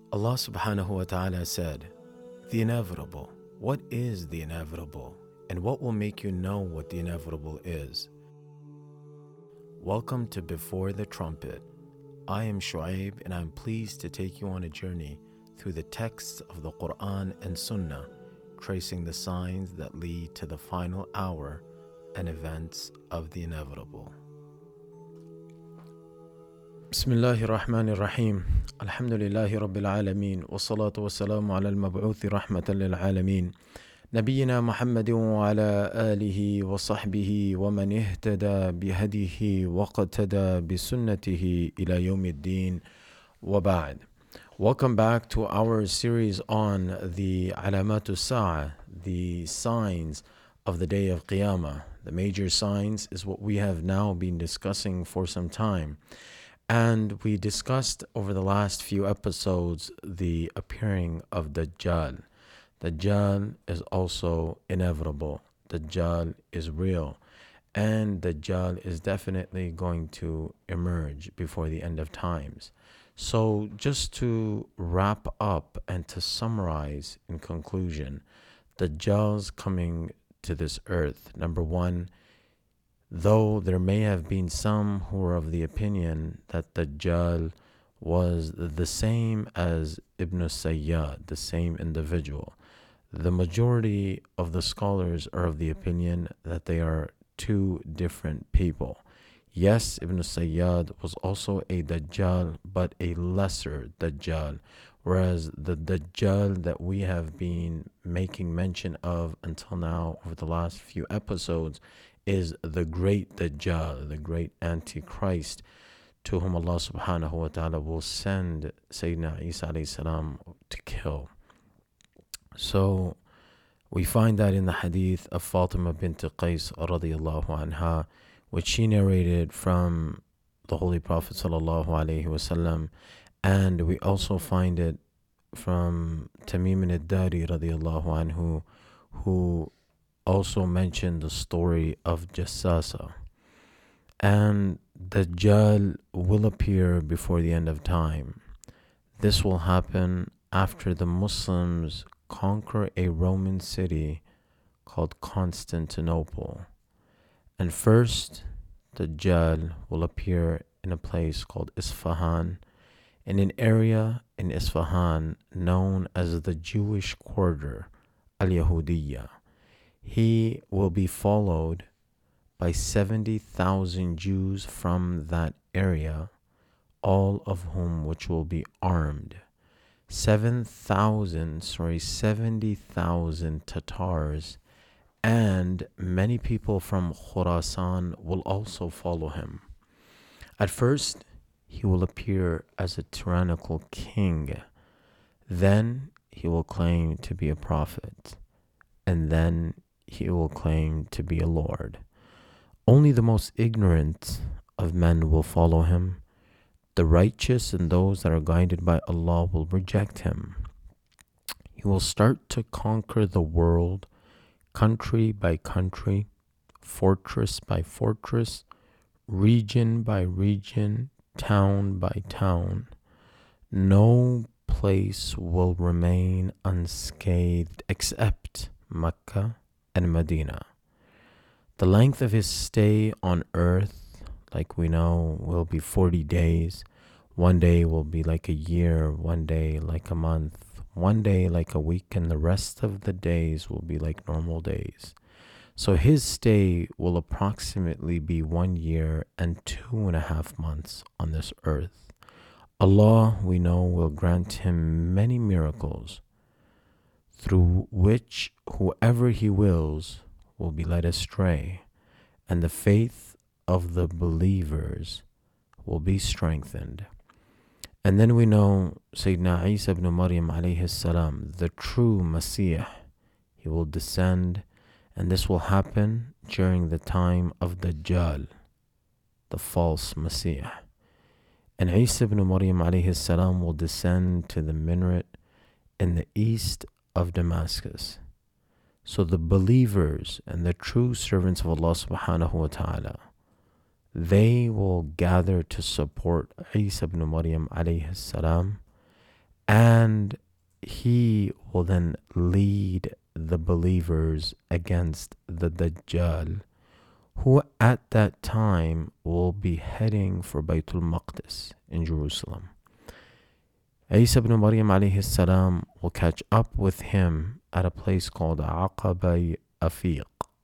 Allah subhanahu wa ta'ala said, the inevitable. What is the inevitable? And what will make you know what the inevitable is? Welcome to Before the Trumpet. I am Shu'aib and I'm pleased to take you on a journey through the texts of the Quran and Sunnah, tracing the signs that lead to the final hour and events of the inevitable. Bismillahir Rahmanir Rahim. Alhamdulillahi Rabbil Alameen. Wassalatu wassalamu ala al-mab'uthi rahmatan lil alameen. Nabiyyina Muhammadin wa ala alihi wa sahbihi wa man ihtada bihadihi wa qatada bisunnatihi ila yawmiddin wa ba'd. Welcome back to our series on the Alamatu Sa'a, the signs of the day of Qiyamah. The major signs is what we have now been discussing for some time. And we discussed over the last few episodes the appearing of Dajjal. Dajjal is also inevitable. Dajjal is real. And Dajjal is definitely going to emerge before the end of times. So just to wrap up and to summarize in conclusion, Dajjal's coming to this earth. Number one, though there may have been some who were of the opinion that Dajjal was the same as Ibn Sayyad, the same individual, the majority of the scholars are of the opinion that they are two different people. Yes, Ibn Sayyad was also a Dajjal, but a lesser Dajjal, whereas the Dajjal that we have been making mention of until now over the last few episodes is the great Dajjal, the great Antichrist, to whom Allah subhanahu wa ta'ala will send Sayyidina Isa alayhi salam to kill. So we find that in the hadith of Fatima bint Qais radiyallahu anha, which she narrated from the Holy Prophet sallallahu alayhi wasallam, and we also find it from Tamim ad-Dari radiyallahu anhu, who also mentioned the story of Jassasa. And Dajjal will appear before the end of time. This will happen after the Muslims conquer a Roman city called Constantinople. And first, Dajjal will appear in a place called Isfahan, in an area in Isfahan known as the Jewish Quarter, Al-Yahudiyya. He will be followed by 70,000 Jews from that area, all of whom which will be armed. 70,000 Tatars, and many people from Khurasan will also follow him. At first, he will appear as a tyrannical king. Then he will claim to be a prophet. And then he will claim to be a lord. Only the most ignorant of men will follow him. The righteous and those that are guided by Allah will reject him. He will start to conquer the world, country by country, fortress by fortress, region by region, town by town. No place will remain unscathed except Mecca and Medina. The length of his stay on earth, like we know, will be 40 days. One day will be like a year, one day like a month, one day like a week, and the rest of the days will be like normal days. So his stay will approximately be 1 year and 2.5 months on this earth. Allah, we know, will grant him many miracles, through which whoever he wills will be led astray, and the faith of the believers will be strengthened. And then we know Sayyidina Isa ibn Maryam alayhi salam, the true Messiah, he will descend, and this will happen during the time of Dajjal, the false Messiah. And Isa ibn Maryam alayhi salam will descend to the minaret in the east of Damascus. So the believers and the true servants of Allah subhanahu wa ta'ala, they will gather to support Isa ibn Maryam alayhi salam, and he will then lead the believers against the Dajjal, who at that time will be heading for Baytul Maqdis in Jerusalem. Isa ibn Maryam alayhi salam will catch up with him at a place called Aqaba Afiq.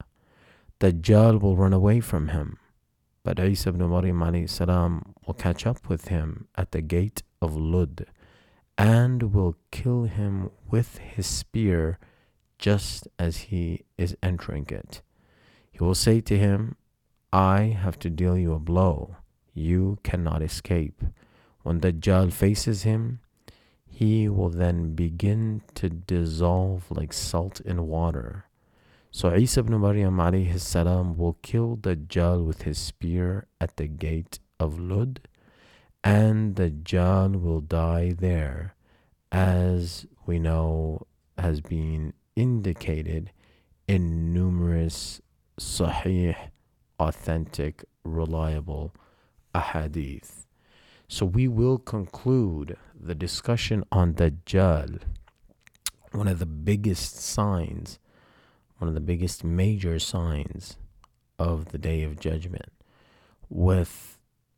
Dajjal will run away from him, but Isa ibn Maryam alayhi salam will catch up with him at the gate of Lud and will kill him with his spear just as he is entering it. He will say to him, I have to deal you a blow. You cannot escape. When Dajjal faces him, he will then begin to dissolve like salt in water. So Isa ibn Maryam alayhi salam will kill Dajjal with his spear at the gate of Lud, and Dajjal will die there, as we know has been indicated in numerous sahih, authentic, reliable ahadith. So we will conclude the discussion on Dajjal, one of the biggest signs, one of the biggest major signs of the Day of Judgment, with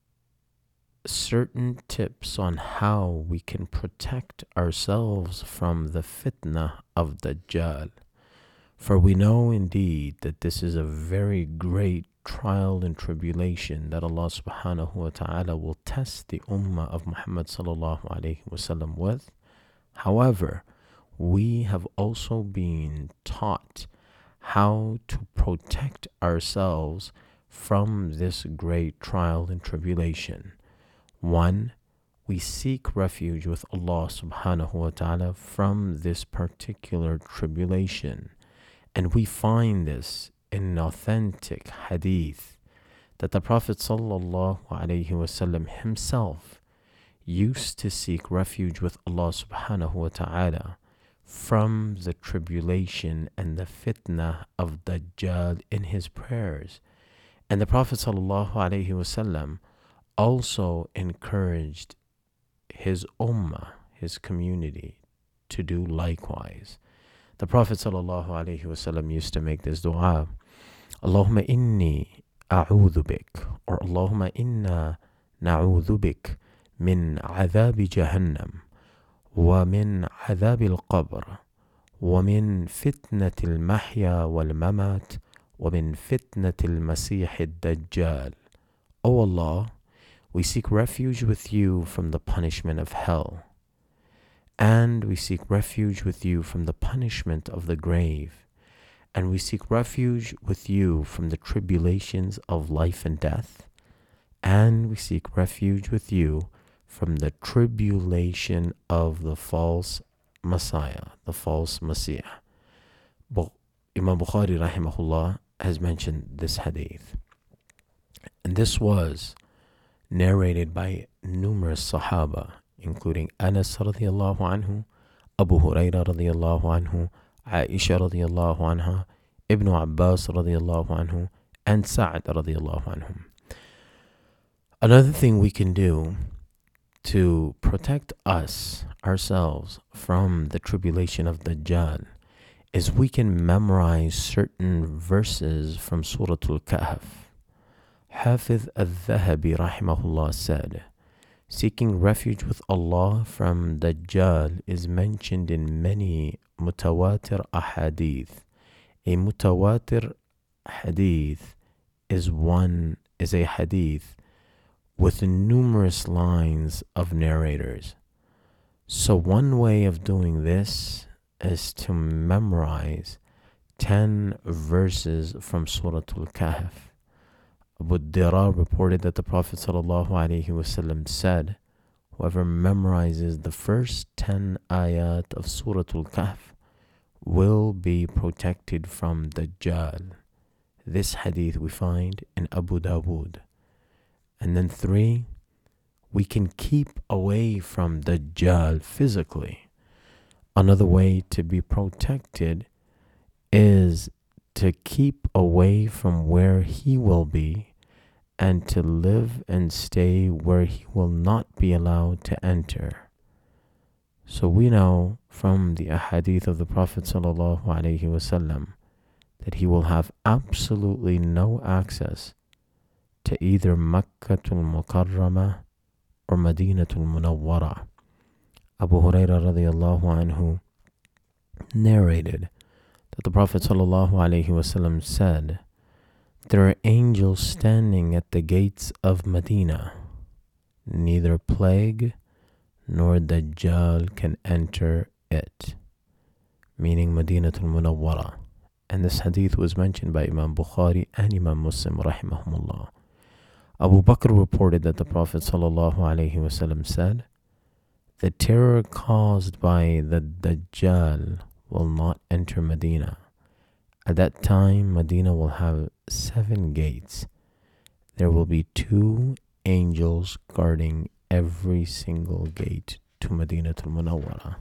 certain tips on how we can protect ourselves from the fitna of Dajjal. For we know indeed that this is a very great trial and tribulation that Allah subhanahu wa ta'ala will test the ummah of Muhammad sallallahu alayhi wasallam with. However, we have also been taught how to protect ourselves from this great trial and tribulation. 1, we seek refuge with Allah subhanahu wa ta'ala from this particular tribulation. And we find this in authentic hadith that the Prophet sallallahu alaihi wasallam himself used to seek refuge with Allah subhanahu wa ta'ala from the tribulation and the fitna of Dajjal in his prayers. And the Prophet sallallahu alaihi wasallam also encouraged his ummah, his community, to do likewise. The Prophet sallallahu alaihi wasallam used to make this dua: Allahumma inni a'udhu bik, or Allahumma inna na'udhu bik min adhabi jahannam, wa min adhabi al-qabr, wa min fitnati al-mahya wal-mamat, wa min fitnati al-masih ad-dajjal. O Allah, we seek refuge with you from the punishment of hell, and we seek refuge with you from the punishment of the grave, and we seek refuge with you from the tribulations of life and death, and we seek refuge with you from the tribulation of the false Messiah, the false Messiah. Imam Bukhari rahimahullah has mentioned this hadith, and this was narrated by numerous Sahaba, including Anas radiyallahu anhu, Abu Hurairah radiyallahu anhu, Aisha radiyallahu anha, Ibn Abbas radiyallahu anhu, and Sa'd radiyallahu anhum. Another thing we can do to protect ourselves from the tribulation of Dajjal is we can memorize certain verses from Surah Al-Kahf. Hafiz al-Dhahabi rahimahullah said, seeking refuge with Allah from Dajjal is mentioned in many mutawatir ahadith. A mutawatir hadith is a hadith with numerous lines of narrators. So one way of doing this is to memorize 10 verses from Surah Al-Kahf. Abu Dira reported that the Prophet ﷺ said, whoever memorizes the first 10 ayat of Surah Al-Kahf will be protected from Dajjal. This hadith we find in Abu Dawood. And then 3, we can keep away from Dajjal physically. Another way to be protected is to keep away from where he will be and to live and stay where he will not be allowed to enter. So we know from the ahadith of the Prophet ﷺ that he will have absolutely no access to either Makkatul Mukarramah or Madinatul Munawwara. Abu Hurairah radiallahu anhu narrated that the Prophet ﷺ said, "There are angels standing at the gates of Medina. Neither plague nor Dajjal can enter it," meaning Madinatul Munawwara. And this hadith was mentioned by Imam Bukhari and Imam Muslim rahimahumullah. Abu Bakr reported that the Prophet ﷺ said, "The terror caused by the Dajjal will not enter Medina. At that time, Medina will have 7 gates. There will be 2 angels guarding every single gate to Madinatul Munawwara."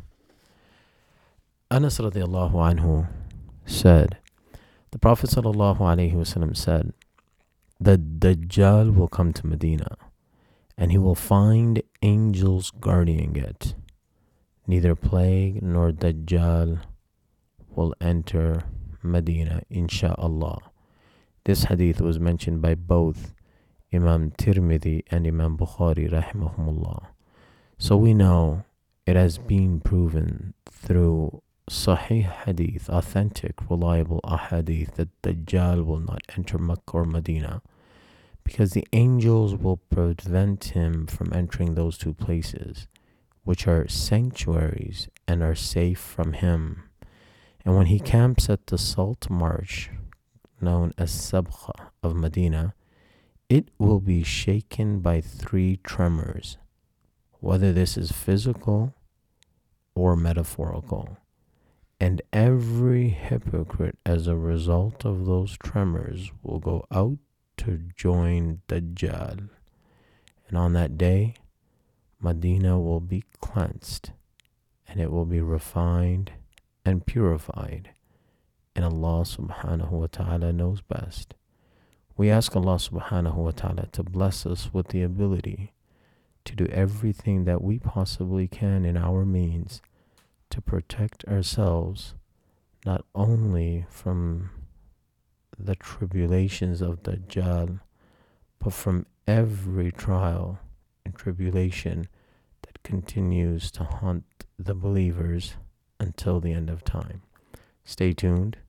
Anas radiallahu anhu said, the Prophet ﷺ said, "The Dajjal will come to Medina, and he will find angels guarding it. Neither plague nor Dajjal will enter Medina, insha'Allah." This hadith was mentioned by both Imam Tirmidhi and Imam Bukhari rahimahumullah. So we know it has been proven through Sahih hadith, authentic, reliable ahadith, that Dajjal will not enter Makkah or Medina, because the angels will prevent him from entering those 2 places, which are sanctuaries and are safe from him. And when he camps at the Salt Marsh, known as Sabkha of Medina, it will be shaken by 3 tremors, whether this is physical or metaphorical. And every hypocrite, as a result of those tremors, will go out to join Dajjal. And on that day, Medina will be cleansed, and it will be refined and purified. And Allah subhanahu wa ta'ala knows best. We ask Allah subhanahu wa ta'ala to bless us with the ability to do everything that we possibly can in our means to protect ourselves, not only from the tribulations of Dajjal, but from every trial and tribulation that continues to haunt the believers until the end of time. Stay tuned.